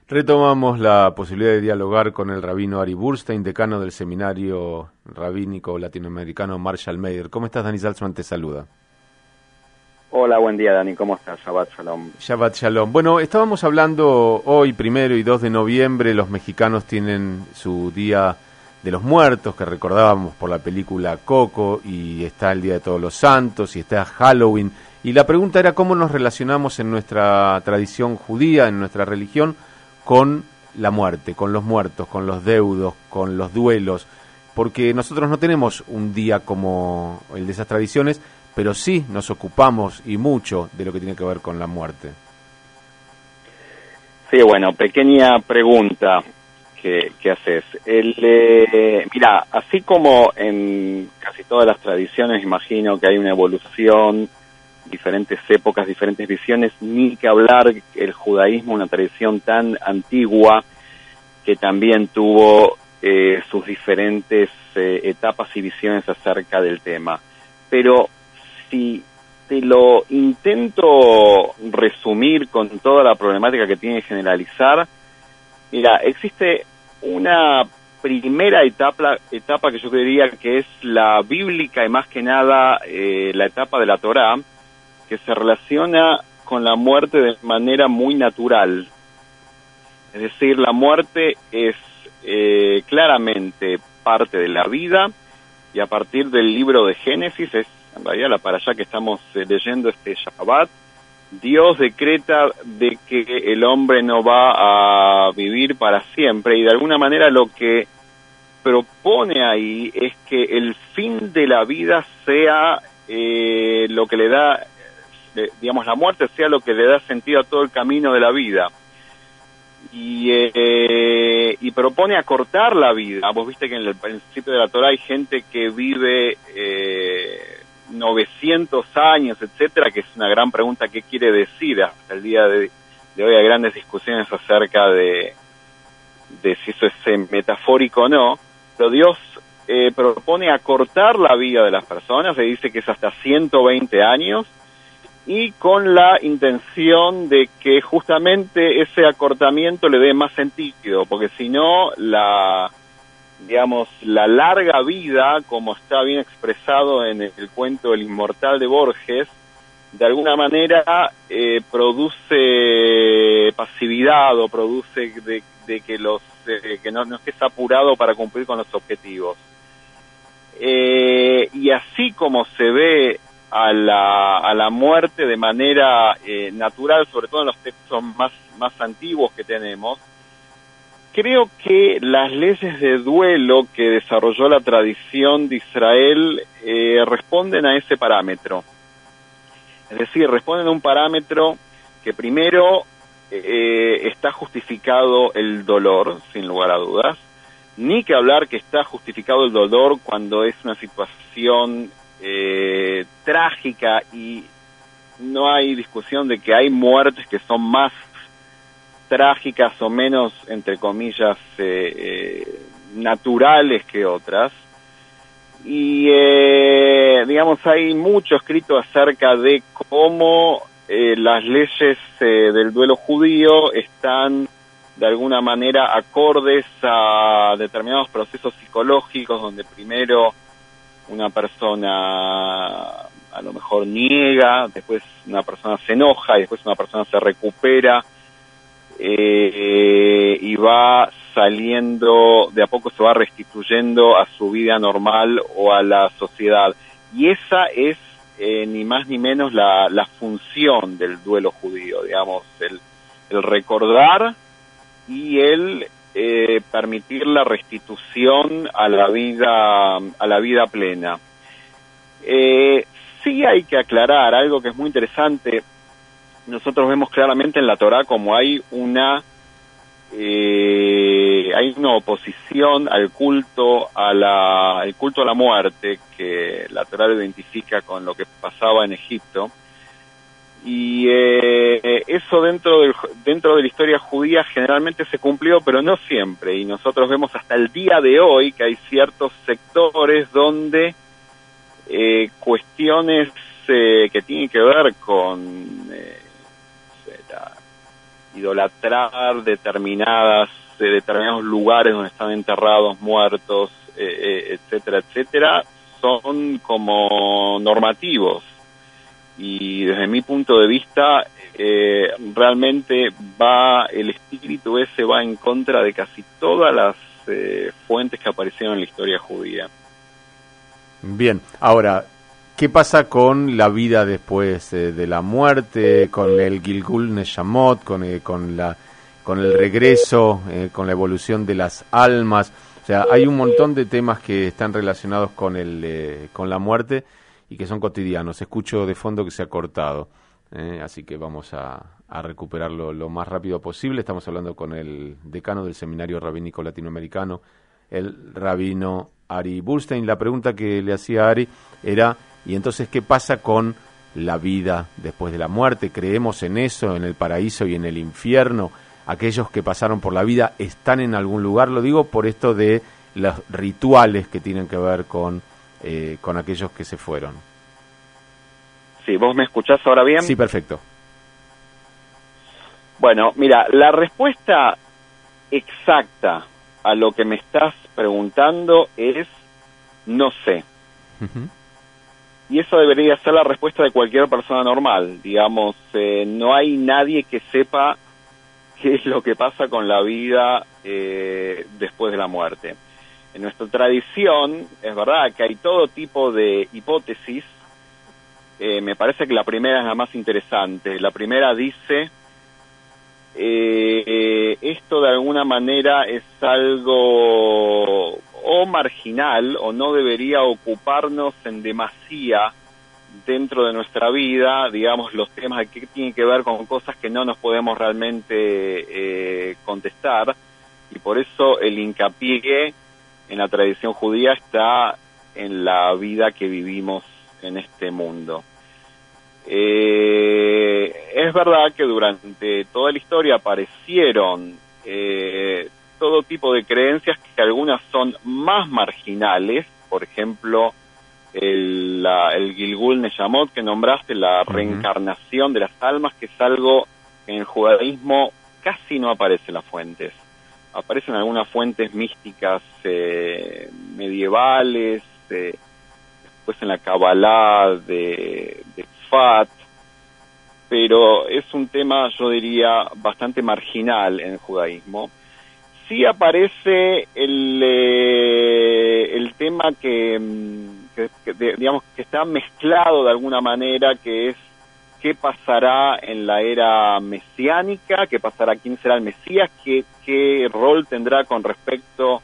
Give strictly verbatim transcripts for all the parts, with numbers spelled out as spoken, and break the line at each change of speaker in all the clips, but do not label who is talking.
Retomamos la posibilidad de dialogar con el rabino Ari Burstein, decano del Seminario Rabínico Latinoamericano Marshall Mayer. ¿Cómo estás, Dani Salzman? Te saluda.
Hola, buen día, Dani. ¿Cómo estás? Shabbat Shalom.
Shabbat Shalom. Bueno, estábamos hablando hoy, primero y dos de noviembre, los mexicanos tienen su Día de los Muertos, que recordábamos por la película Coco, y está el Día de Todos los Santos, y está Halloween. Y la pregunta era cómo nos relacionamos en nuestra tradición judía, en nuestra religión, con la muerte, con los muertos, con los deudos, con los duelos, porque nosotros no tenemos un día como el de esas tradiciones, pero sí nos ocupamos y mucho de lo que tiene que ver con la muerte.
Sí, bueno, pequeña pregunta que, que haces. El, eh, mira, así como en casi todas las tradiciones, imagino que hay una evolución, diferentes épocas, diferentes visiones, ni que hablar el judaísmo, una tradición tan antigua que también tuvo eh, sus diferentes eh, etapas y visiones acerca del tema. Pero si te lo intento resumir con toda la problemática que tiene que generalizar, mira, existe una primera etapa, etapa que yo diría que es la bíblica y más que nada eh, la etapa de la Torá, que se relaciona con la muerte de manera muy natural. Es decir, la muerte es eh, claramente parte de la vida, y a partir del libro de Génesis, es en realidad la parashá que estamos eh, leyendo este Shabbat, Dios decreta de que el hombre no va a vivir para siempre, y de alguna manera lo que propone ahí es que el fin de la vida sea eh, lo que le da, digamos, la muerte sea lo que le da sentido a todo el camino de la vida. Y, eh, y propone acortar la vida. Vos viste que en el principio de la Torá hay gente que vive eh, novecientos años, etcétera, que es una gran pregunta, ¿qué quiere decir? Hasta el día de, de hoy hay grandes discusiones acerca de, de si eso es eh, metafórico o no, pero Dios eh, propone acortar la vida de las personas, se dice que es hasta ciento veinte años, y con la intención de que justamente ese acortamiento le dé más sentido, porque si no, la, digamos, la larga vida, como está bien expresado en el cuento El Inmortal de Borges, de alguna manera eh, produce pasividad o produce de, de que los eh, que no, no estés apurado para cumplir con los objetivos. Eh, y así como se ve a la, a la muerte de manera eh, natural, sobre todo en los textos más, más antiguos que tenemos, creo que las leyes de duelo que desarrolló la tradición de Israel eh, responden a ese parámetro. Es decir, responden a un parámetro que primero eh, está justificado el dolor, sin lugar a dudas, ni que hablar que está justificado el dolor cuando es una situación Eh, trágica, y no hay discusión de que hay muertes que son más trágicas o menos, entre comillas, eh, eh, naturales que otras. Y eh, digamos, hay mucho escrito acerca de cómo eh, las leyes eh, del duelo judío están de alguna manera acordes a determinados procesos psicológicos, donde primero una persona a lo mejor niega, después una persona se enoja y después una persona se recupera eh, y va saliendo, de a poco se va restituyendo a su vida normal o a la sociedad. Y esa es eh, ni más ni menos la, la función del duelo judío, digamos, el, el recordar y el Eh, permitir la restitución a la vida a la vida plena. Eh, sí hay que aclarar algo que es muy interesante. Nosotros vemos claramente en la Torá como hay una eh, hay una oposición al culto a la al culto a la muerte, que la Torá lo identifica con lo que pasaba en Egipto. Y eh, eso dentro del, dentro de la historia judía generalmente se cumplió, pero no siempre. Y nosotros vemos hasta el día de hoy que hay ciertos sectores donde eh, cuestiones eh, que tienen que ver con eh, la idolatrar determinadas de determinados lugares donde están enterrados muertos, eh, eh, etcétera, etcétera, son como normativos. Y desde mi punto de vista, eh, realmente va el espíritu ese va en contra de casi todas las eh, fuentes que aparecieron en la historia judía.
Bien, ahora, ¿qué pasa con la vida después eh, de la muerte, con el Gilgul Neshamot, con, eh, con, la, con el regreso, eh, con la evolución de las almas? O sea, hay un montón de temas que están relacionados con, el, eh, con la muerte y que son cotidianos. Escucho de fondo que se ha cortado, eh, así que vamos a, a recuperarlo lo más rápido posible. Estamos hablando con el decano del Seminario Rabínico Latinoamericano, el rabino Ari Burstein. La pregunta que le hacía a Ari era, ¿y entonces qué pasa con la vida después de la muerte? ¿Creemos en eso, en el paraíso y en el infierno? ¿Aquellos que pasaron por la vida están en algún lugar? Lo digo por esto de los rituales que tienen que ver con, eh, con aquellos que se fueron.
Sí, ¿vos me escuchás ahora bien?
Sí, perfecto.
Bueno, mira, la respuesta exacta a lo que me estás preguntando es no sé. Uh-huh. Y eso debería ser la respuesta de cualquier persona normal. Digamos, eh, no hay nadie que sepa qué es lo que pasa con la vida eh, después de la muerte. En nuestra tradición, es verdad que hay todo tipo de hipótesis. Eh, me parece que la primera es la más interesante. La primera dice... Eh, eh, esto de alguna manera es algo o marginal o no debería ocuparnos en demasía dentro de nuestra vida, digamos, los temas que tienen que ver con cosas que no nos podemos realmente eh, contestar, y por eso el hincapié en la tradición judía está en la vida que vivimos en este mundo. Eh, es verdad que durante toda la historia aparecieron eh, todo tipo de creencias que algunas son más marginales, por ejemplo, el, la, el Gilgul Neshamot que nombraste, la uh-huh. reencarnación de las almas, que es algo que en el judaísmo casi no aparece en las fuentes. Aparecen algunas fuentes místicas eh, medievales, eh, después en la Kabbalah de, de Fat, pero es un tema, yo diría, bastante marginal en el judaísmo. Sí aparece el eh, el tema que, que, que de, digamos que está mezclado de alguna manera, que es qué pasará en la era mesiánica, qué pasará, quién será el Mesías, qué, qué rol tendrá con respecto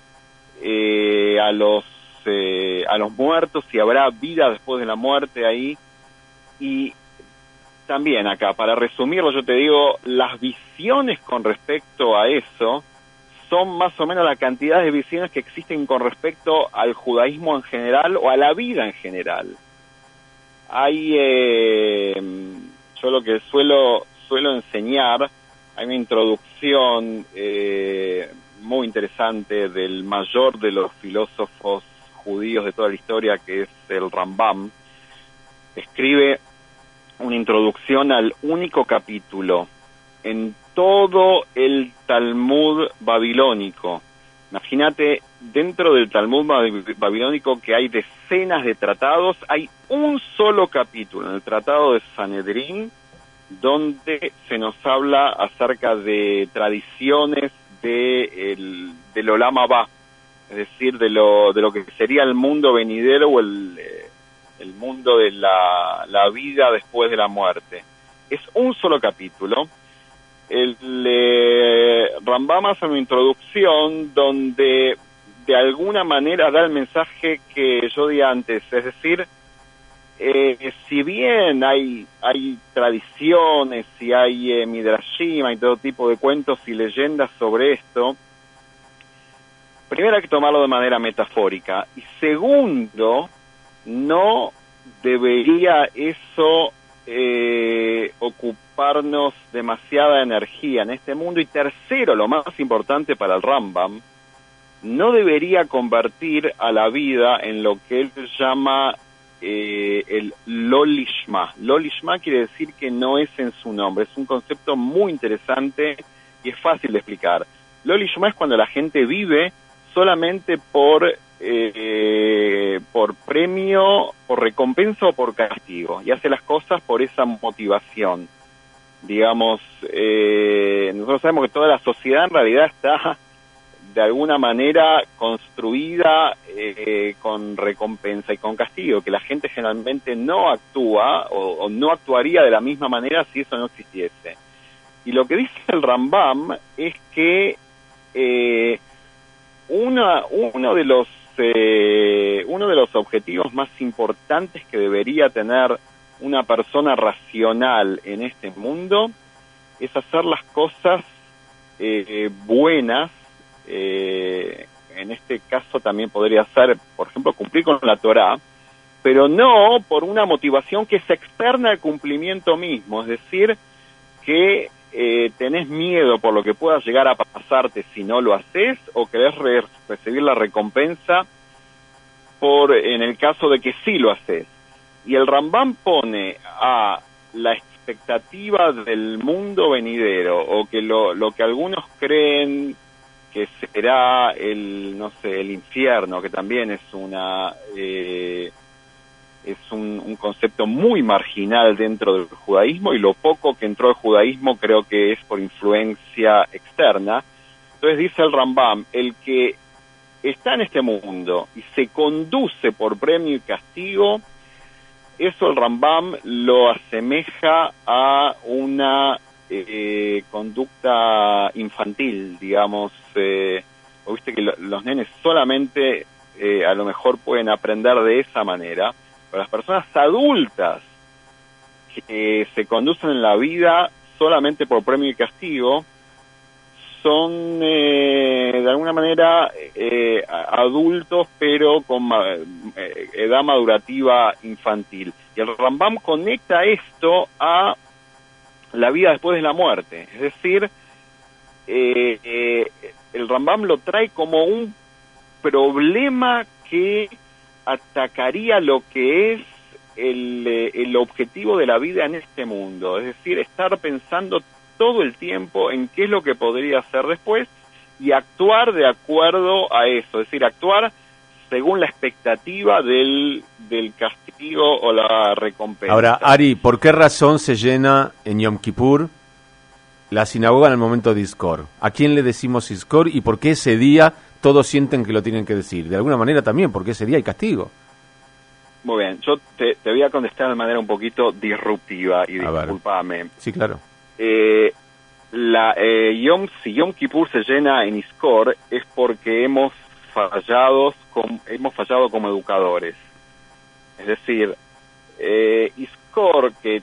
eh, a los eh, a los muertos, si habrá vida después de la muerte ahí. Y también acá, para resumirlo, yo te digo, las visiones con respecto a eso son más o menos la cantidad de visiones que existen con respecto al judaísmo en general o a la vida en general. Hay, eh, yo lo que suelo suelo enseñar, hay una introducción eh, muy interesante del mayor de los filósofos judíos de toda la historia, que es el Rambam. Escribe una introducción al único capítulo en todo el Talmud babilónico. Imagínate, dentro del Talmud babilónico, que hay decenas de tratados, hay un solo capítulo, en el Tratado de Sanedrín, donde se nos habla acerca de tradiciones de el, del Olam Abba, es decir, de lo de lo que sería el mundo venidero o el... Eh, el mundo de la, la vida después de la muerte. Es un solo capítulo. El eh, Rambam hace una introducción donde de alguna manera da el mensaje que yo di antes, es decir, eh, si bien hay hay tradiciones y hay eh, midrashim, hay todo tipo de cuentos y leyendas sobre esto, primero hay que tomarlo de manera metafórica, y segundo, no debería eso eh, ocuparnos demasiada energía en este mundo. Y tercero, lo más importante para el Rambam, no debería convertir a la vida en lo que él llama eh, el lo lishma. Lo lishma quiere decir que no es en su nombre, es un concepto muy interesante y es fácil de explicar. Lo lishma es cuando la gente vive solamente por eh, por premio, por recompensa o por castigo, y hace las cosas por esa motivación. Digamos, eh, nosotros sabemos que toda la sociedad en realidad está de alguna manera construida eh, con recompensa y con castigo, que la gente generalmente no actúa o, o no actuaría de la misma manera si eso no existiese. Y lo que dice el Rambam es que eh, una, uno de los eh, uno de los objetivos más importantes que debería tener una persona racional en este mundo es hacer las cosas eh, buenas. Eh, en este caso también podría ser, por ejemplo, cumplir con la Torá, pero no por una motivación que es externa al cumplimiento mismo, es decir, que eh, tenés miedo por lo que pueda llegar a pasarte si no lo haces, o querés re recibir la recompensa por en el caso de que sí lo haces. Y el Rambam pone a la expectativa del mundo venidero, o que lo, lo que algunos creen que será el, no sé, el infierno, que también es una eh, es un, un concepto muy marginal dentro del judaísmo, y lo poco que entró al judaísmo creo que es por influencia externa. Entonces dice el Rambam, el que está en este mundo y se conduce por premio y castigo, eso el Rambam lo asemeja a una eh, conducta infantil, digamos. Eh, viste que lo, los nenes solamente eh, a lo mejor pueden aprender de esa manera, pero las personas adultas que se conducen en la vida solamente por premio y castigo son eh, de alguna manera eh, adultos, pero con eh, edad madurativa infantil. Y el Rambam conecta esto a la vida después de la muerte, es decir, eh, eh, el Rambam lo trae como un problema que atacaría lo que es el, eh, el objetivo de la vida en este mundo, es decir, estar pensando todo el tiempo en qué es lo que podría hacer después y actuar de acuerdo a eso, es decir, actuar según la expectativa del, del castigo o la recompensa.
Ahora, Ari, ¿por qué razón se llena en Yom Kippur la sinagoga en el momento de Iskor? ¿A quién le decimos Iskor y por qué ese día todos sienten que lo tienen que decir? De alguna manera también, porque ese día hay castigo.
Muy bien, yo te, te voy a contestar de manera un poquito disruptiva y discúlpame.
Sí, claro.
Eh, la, eh, Yom, si Yom Kippur se llena en Iskor es porque hemos fallado, com, hemos fallado como educadores. Es decir, eh, Iskor, que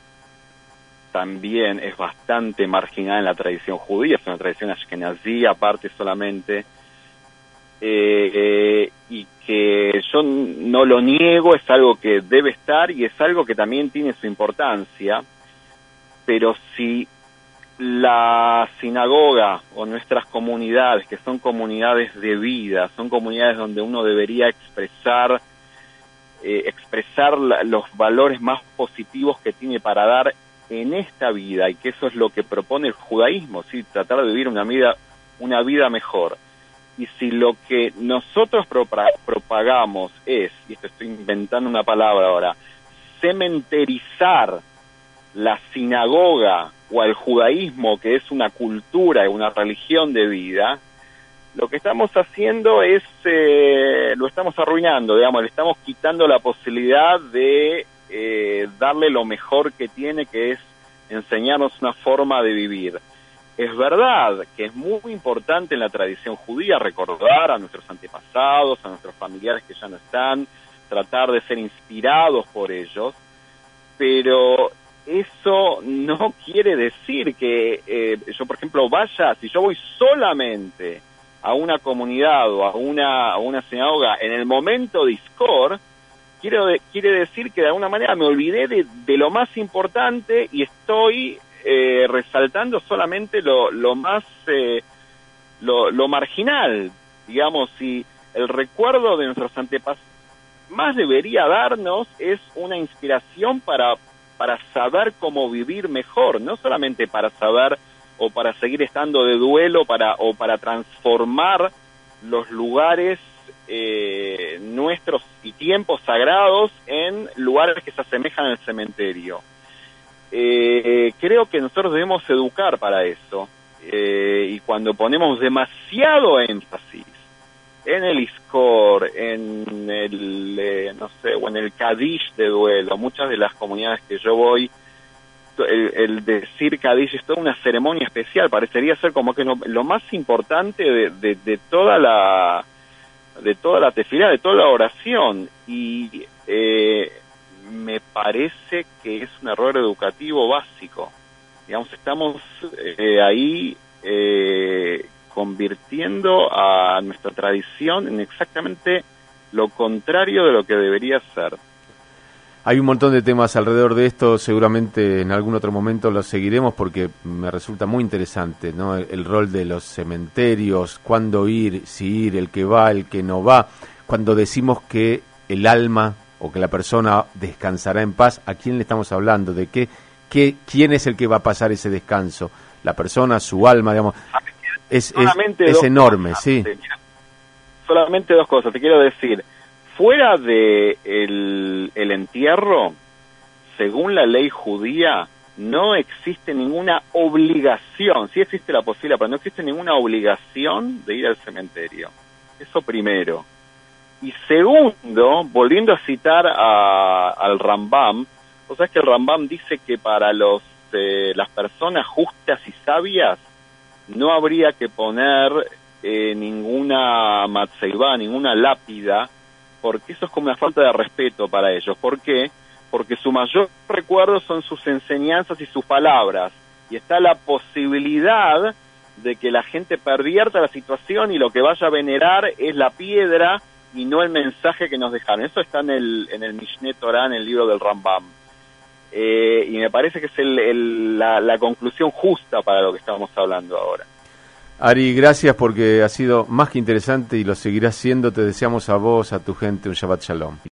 también es bastante marginal en la tradición judía, es una tradición ashkenazí aparte solamente, eh, eh, y que yo no lo niego, es algo que debe estar y es algo que también tiene su importancia, pero si la sinagoga o nuestras comunidades, que son comunidades de vida, son comunidades donde uno debería expresar eh, expresar la, los valores más positivos que tiene para dar en esta vida, y que eso es lo que propone el judaísmo, ¿sí? Tratar de vivir una vida una vida mejor. Y si lo que nosotros propagamos es, y esto estoy inventando una palabra ahora, cementerizar la sinagoga o al judaísmo, que es una cultura y una religión de vida, lo que estamos haciendo es, eh, lo estamos arruinando, digamos, le estamos quitando la posibilidad de eh, darle lo mejor que tiene, que es enseñarnos una forma de vivir. Es verdad que es muy importante en la tradición judía recordar a nuestros antepasados, a nuestros familiares que ya no están, tratar de ser inspirados por ellos, pero eso no quiere decir que eh, yo, por ejemplo, vaya, si yo voy solamente a una comunidad o a una, a una sinagoga en el momento de Iskor, quiero de, quiere decir que de alguna manera me olvidé de, de lo más importante y estoy eh, resaltando solamente lo, lo más, eh, lo, lo marginal, digamos, si el recuerdo de nuestros antepasados más debería darnos es una inspiración para, para saber cómo vivir mejor, no solamente para saber o para seguir estando de duelo para, o para transformar los lugares eh, nuestros y tiempos sagrados en lugares que se asemejan al cementerio. Eh, creo que nosotros debemos educar para eso, eh, y cuando ponemos demasiado énfasis en el Iscor, en el, eh, no sé, o en el Kadish de duelo, muchas de las comunidades que yo voy, el, el decir Kadish es toda una ceremonia especial, parecería ser como que no, lo más importante de, de, de toda la de toda la tefilá, de toda la oración, y eh, me parece que es un error educativo básico. Digamos, estamos eh, ahí eh, convirtiendo a nuestra tradición en exactamente lo contrario de lo que debería ser.
Hay un montón de temas alrededor de esto, seguramente en algún otro momento los seguiremos porque me resulta muy interesante, ¿no? El, el rol de los cementerios, cuándo ir, si ir, el que va, el que no va, cuando decimos que el alma o que la persona descansará en paz, ¿a quién le estamos hablando? ¿De qué, qué, quién es el que va a pasar ese descanso? La persona, su alma, digamos, es, es, es enorme,
cosas,
sí.
Mira, solamente dos cosas, te quiero decir. Fuera de el, el entierro, según la ley judía, no existe ninguna obligación, sí existe la posibilidad, pero no existe ninguna obligación de ir al cementerio. Eso primero. Y segundo, volviendo a citar a, al Rambam, o sea, es que el Rambam dice que para los eh, las personas justas y sabias no habría que poner eh, ninguna matzeivá, ninguna lápida, porque eso es como una falta de respeto para ellos. ¿Por qué? Porque su mayor recuerdo son sus enseñanzas y sus palabras, y está la posibilidad de que la gente pervierta la situación y lo que vaya a venerar es la piedra y no el mensaje que nos dejaron. Eso está en el, en el Mishneh Torah, en el libro del Rambam. Eh, y me parece que es el, el, la, la conclusión justa para lo que estamos hablando ahora.
Ari, gracias porque ha sido más que interesante y lo seguirá siendo. Te deseamos a vos, a tu gente, un Shabbat Shalom.